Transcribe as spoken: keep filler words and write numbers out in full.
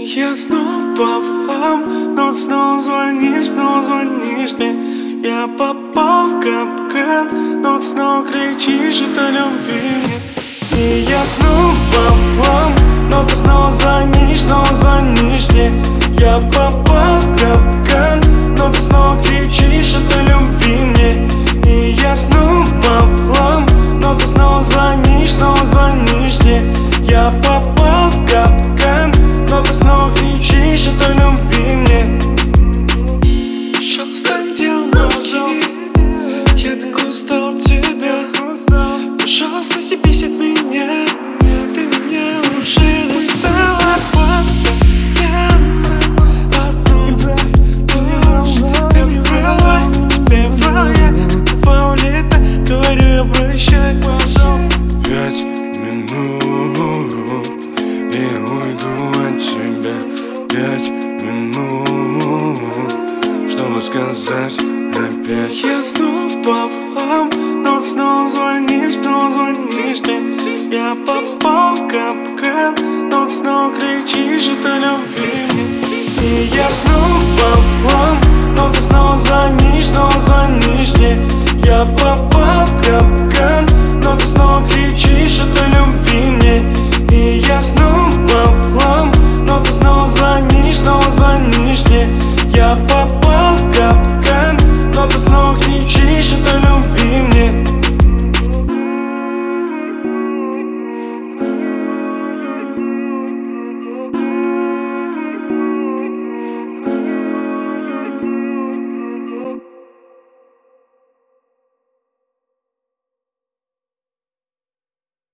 Я снова в хлам, но ты снова звонишь, снова звонишь мне. Я попал в капкан, но ты снова кричишь это любви мне. И я снова в хлам, но ты снова звонишь, снова звонишь мне. Я попал в капкан, но ты снова кричишь это любви мне. И я снова в хлам, но ты снова звонишь, снова звонишь мне. Я попал в капкан, но ты снова кричишь это любви мне. Пожалуйста, не делай мозги, я так устал от тебя. Пожалуйста, съебись от меня, ты меня уже достала постоянно. Одну ложь, ты мне врала, тебе врал я, давай улетай, говорю я прощай, пожалуйста. Пять минут и уйду от тебя. Пять минут, чтобы сказать опять. Я снова в хлам, но ты снова звонишь, снова звонишь мне. Я попал в капкан, но ты снова кричишь это любви мне. И я снова в хлам, но ты снова звонишь, снова звонишь мне. Я попал в капкан.